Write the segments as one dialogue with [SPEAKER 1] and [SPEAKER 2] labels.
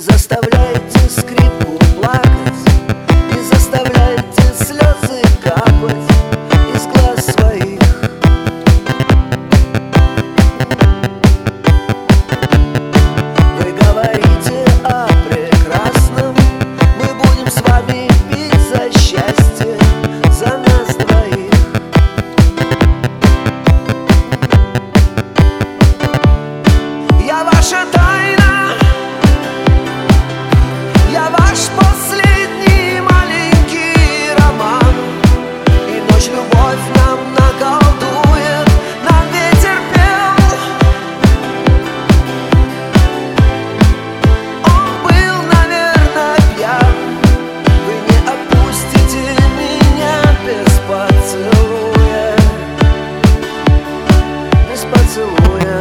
[SPEAKER 1] заставляете скрипку плакать, не заставляете слезы капать из глаз своих. Вы говорите о прекрасном, мы будем с вами пить за счастье, за нас двоих. Я ваша тайна, я ваш последний маленький роман, и ночь любовь нам наколдует, нам ветер пел. Он был, наверное, пьян. Вы не отпустите меня без поцелуя, без поцелуя.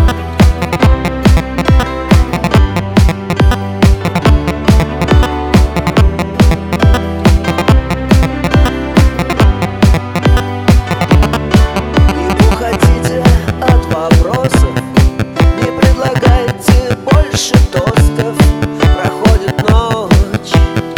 [SPEAKER 1] Не предлагайте больше тостов, проходит ночь.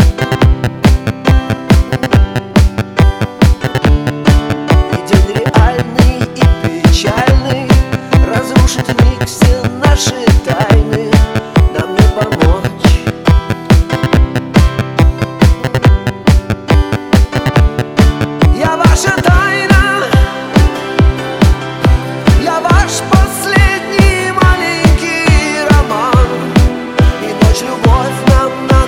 [SPEAKER 1] И день реальный и печальный разрушит вмиг все наши тайны, нам не помочь. Я ваша тайна, я ваш последний маленький роман, и ночь любовь нам